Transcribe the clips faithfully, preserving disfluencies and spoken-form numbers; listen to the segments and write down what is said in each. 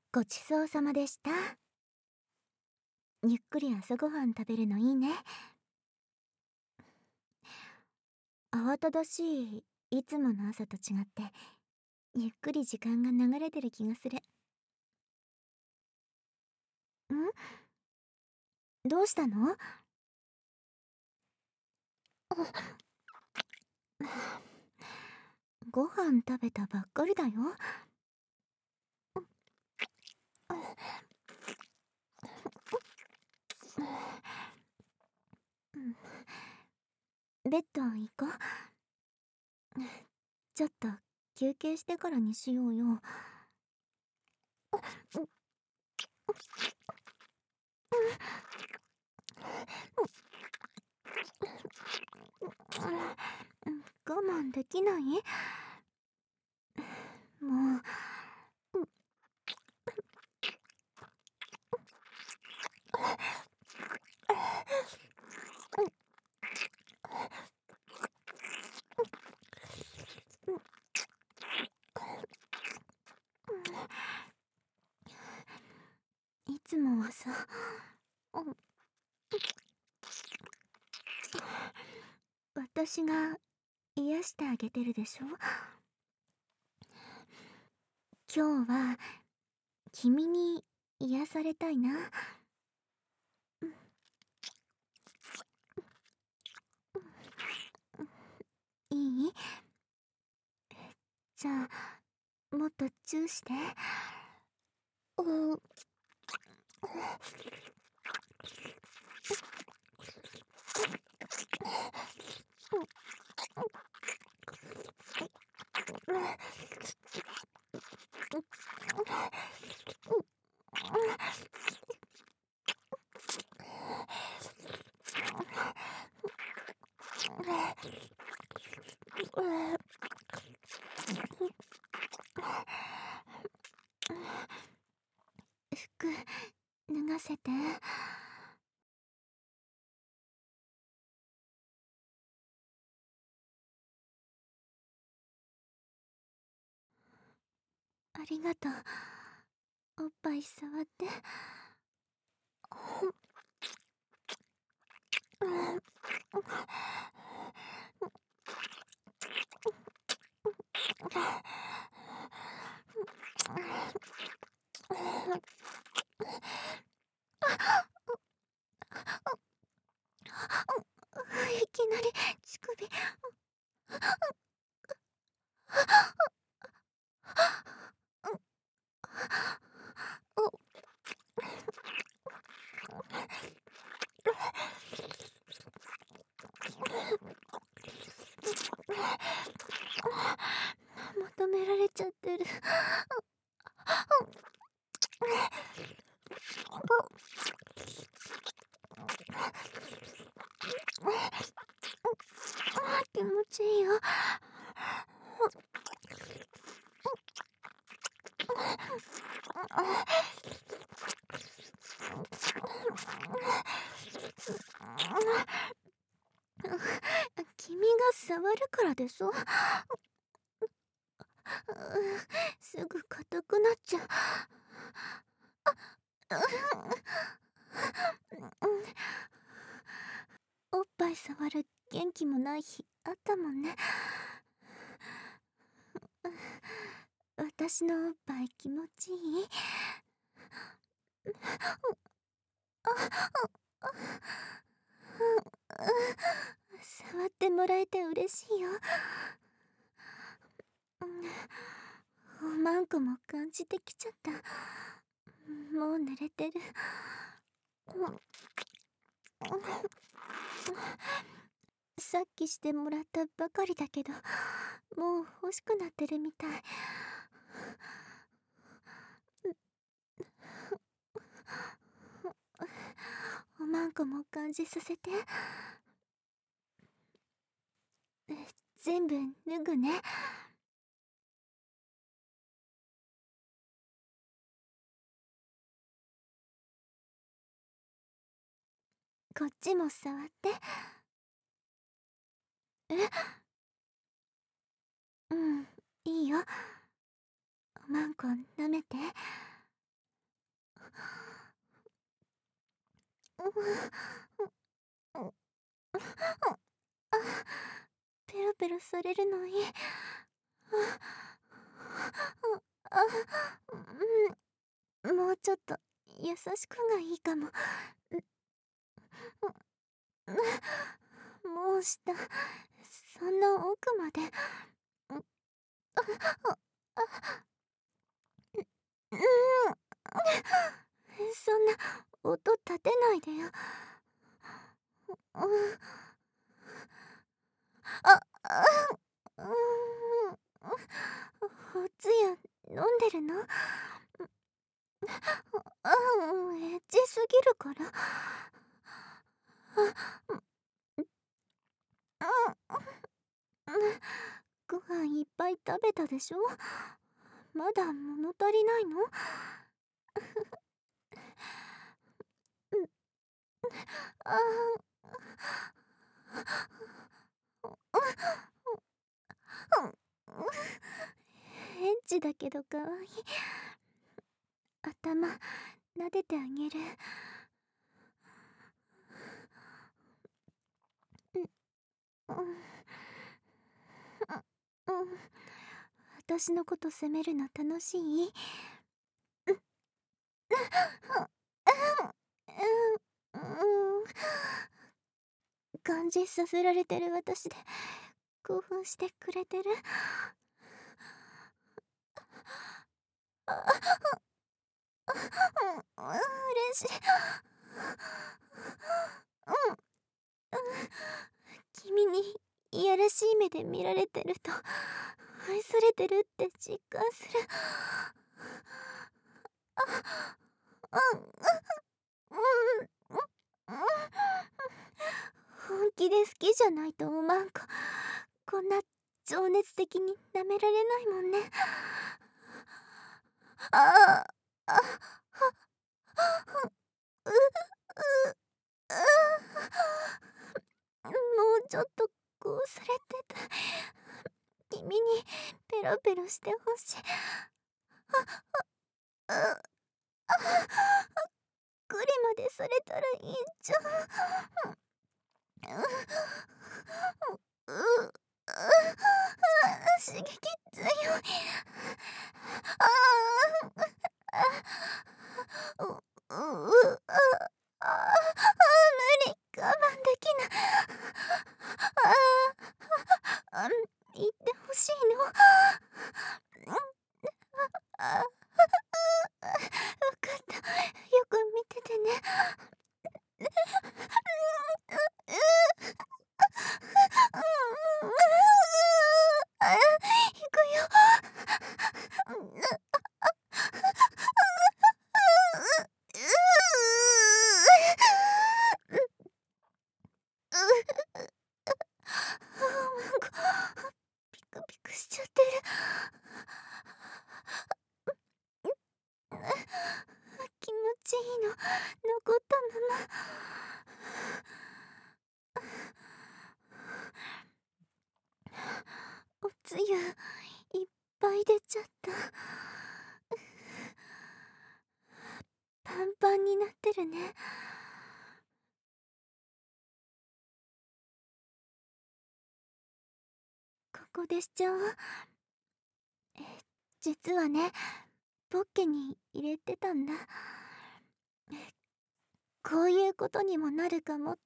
ごちそうさまでした。ゆっくり朝ごはん食べるのいいね。慌ただしい、いつもの朝と違って、ゆっくり時間が流れてる気がする。んどうしたの？ご飯食べたばっかりだよ。ベッド行こう。ちょっと休憩してからにしようよ。我慢できない？もう。いつもはさ、私が癒してあげてるでしょ。今日は君に癒されたいな。いい？じゃあもっとチューして。う服脱がせて。ありがとう。おっぱい触って。いきなり乳首。求められちゃってる。気持ちいいよ。君が触るからでしょ。すぐ硬くなっちゃう。おっぱい触る元気もない日あったもんね。私のおっぱい気持ちいい？触ってもらえて嬉しいよ。おまんこも感じてきちゃった。もう濡れてる。さっきしてもらったばかりだけど、もう欲しくなってるみたい。おまんこも感じさせて。全部脱ぐね。こっちも触って。え？うん、いいよ。おまんこ舐めて。 う、う、あ、ペロペロされるのいい。あ、うん、もうちょっと優しくがいいかも。もう下、そんな奥まで。うん、そんな音立てないでよ。うん、あ、あ、うん、おつゆ飲んでるの？あ、エッチすぎるから。うん、ご飯いっぱい食べたでしょ？まだ物足りないの？うん、あー、エッチだけどかわいい。頭撫でてあげる。うん、うん、うん、私のこと責めるの楽しい？うん、うん、感じさせられてる私で興奮してくれてる？うん、嬉しい。うん、君にいやらしい目で見られてると愛されてるって実感する。うん、うん、うん、本気で好きじゃないと思わんか。こんな情熱的に舐められないもんね。ああ、あ、う、う、もうちょっとこうされてた。君にペロペロしてほしい。う、くりまでされたらいいじゃん。う、う、う、刺激強い。ああ、う、う、う、ああ、無理、我慢できない。ああ、あ、言ってほしいの。あ、わかった。よく見ててね。あ、行くよ。ピクピクしちゃってる。気持ちいいの残ったまま。おつゆいっぱい出ちゃった。パンパンになってるね。ここでしちゃおう。え、実はね、ポッケに入れてたんだ。こういうことにもなるかもって。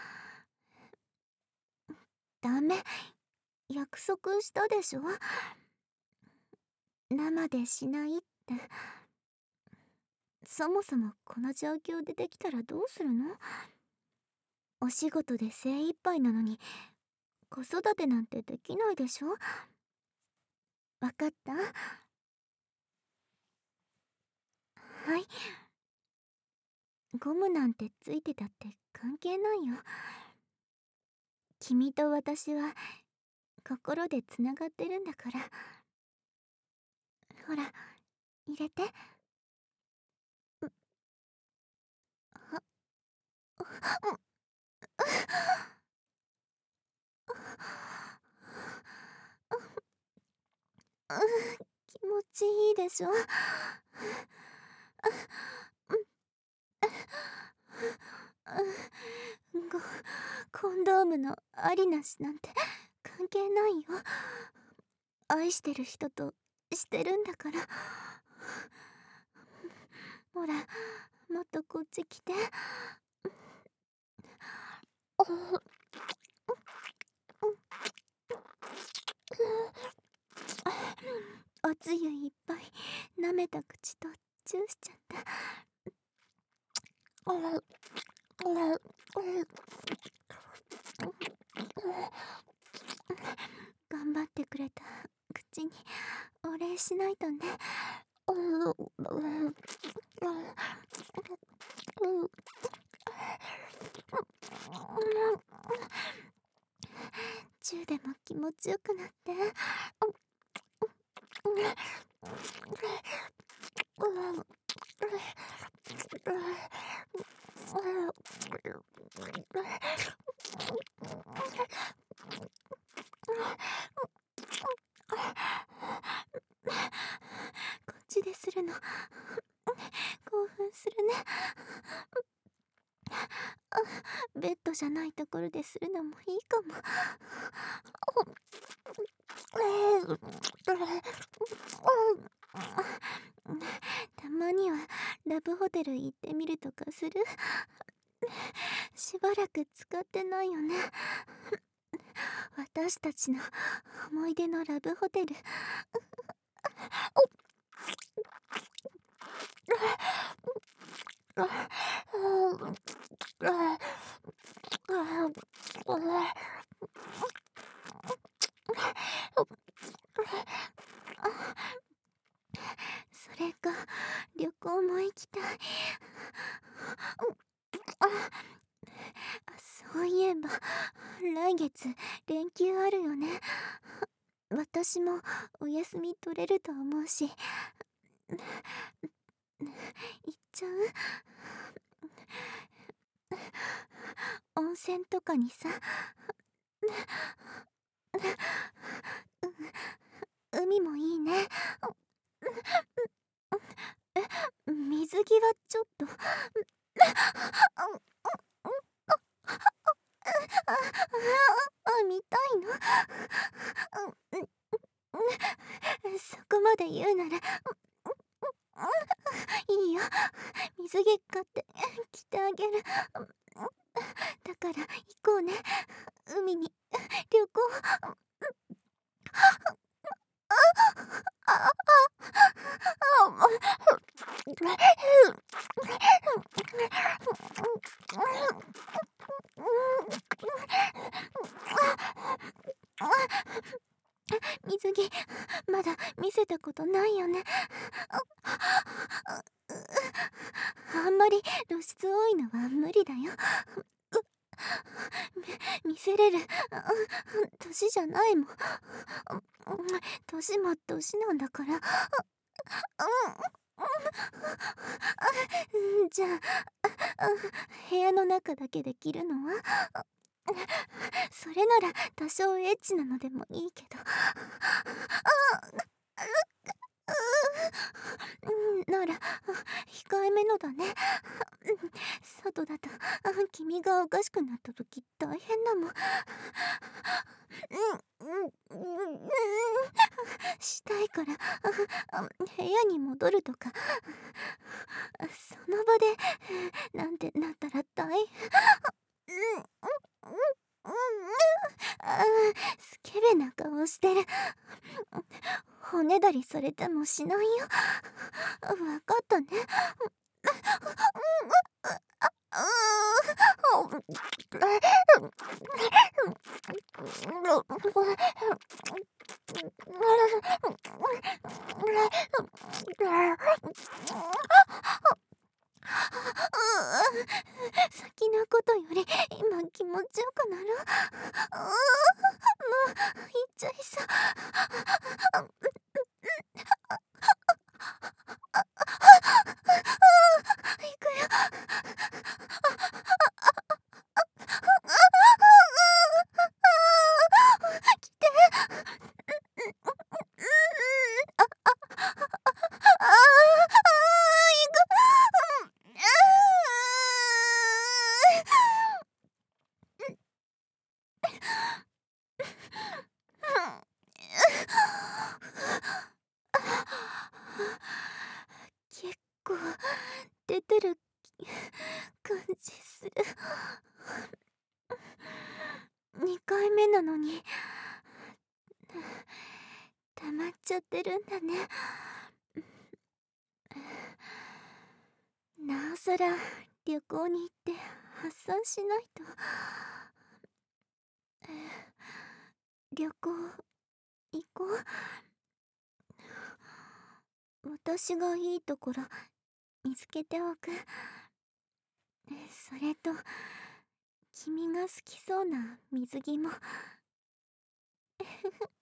ダメ、約束したでしょ。生でしないって。そもそもこの状況でできたらどうするの？お仕事で精一杯なのに子育てなんてできないでしょ。わかった？はい、ゴムなんてついてたって関係ないよ。君と私は心でつながってるんだから。ほら、入れて。あ、うん、うん、気持ちいいでしょ。 ごコンドームのありなしなんて関係ないよ。愛してる人としてるんだから。ほら、もっとこっち来て。おつゆいっぱい舐めた口とチューしちゃった。頑張ってくれた口にお礼しないとね。チューでも気持ちよくなって。こっちでするの興奮するね。ベッドじゃないところでするのもいいかも。たまにはラブホテル行ってみるとかする？しばらく使ってないよね。私たちの思い出のラブホテル。それか旅行も行きたい。そういえば来月連休あるよね。私もお休み取れると思うし、行っちゃう？温泉とかにさ。海もいいね。え、水着はちょっと。見たいの？そこまで言うならいいよ。水着買って着てあげる。だから行こうね、海に旅行。水着まだ見せたことないよね。あんまり露出多いのは無理だよ。見せれる年じゃないもん。年も年なんだから。じゃあ部屋の中だけで着るのは？それなら多少エッチなのでもいいけど。なら控えめのだね。外だと君がおかしくなった時大変だもん。したいから部屋に戻るとか、その場でなんてなったら大変。スケベな顔してる。おねだりされてもしないよ。わかったね。先のことより今気持ちよくなる。もう行っちゃいそう。行くよ。来て。 出てる感じする。にかいめなのに溜まっちゃってるんだね。なおさら旅行に行って発散しないと。旅行行こう。私がいいところ見つけておく。それと君が好きそうな水着も。